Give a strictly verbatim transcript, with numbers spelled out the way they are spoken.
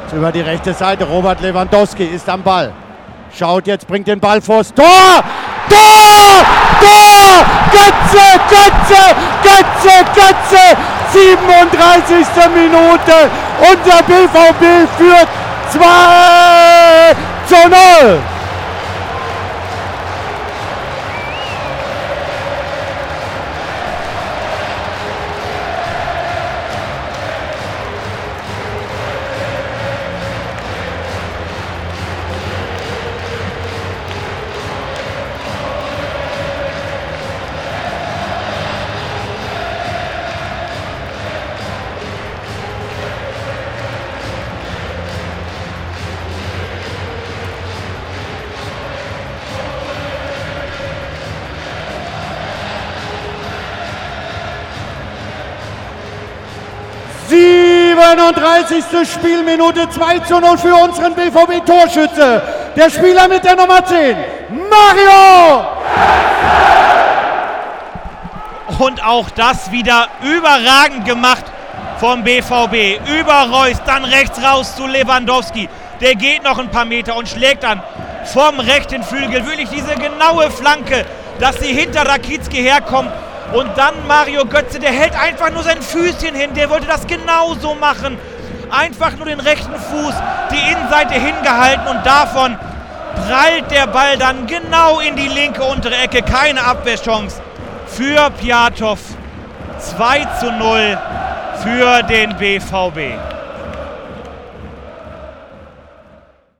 Über die rechte Seite, Robert Lewandowski ist am Ball. Schaut jetzt, bringt den Ball vors Tor. Tor! Tor! Götze, Götze, Götze, Götze! siebenunddreißigste Minute und der B V B führt zwei zu null. siebenunddreißigste Spielminute, zwei zu null für unseren B V B-Torschütze. Der Spieler mit der Nummer zehn, Mario! Und auch das wieder überragend gemacht vom B V B. Über Reus, dann rechts raus zu Lewandowski. Der geht noch ein paar Meter und schlägt dann vom rechten Flügel wirklich diese genaue Flanke, dass sie hinter Rakitzki herkommt. Und dann Mario Götze, der hält einfach nur sein Füßchen hin, der wollte das genauso machen. Einfach nur den rechten Fuß, die Innenseite hingehalten und davon prallt der Ball dann genau in die linke untere Ecke. Keine Abwehrchance für Piatov. zwei zu null für den B V B.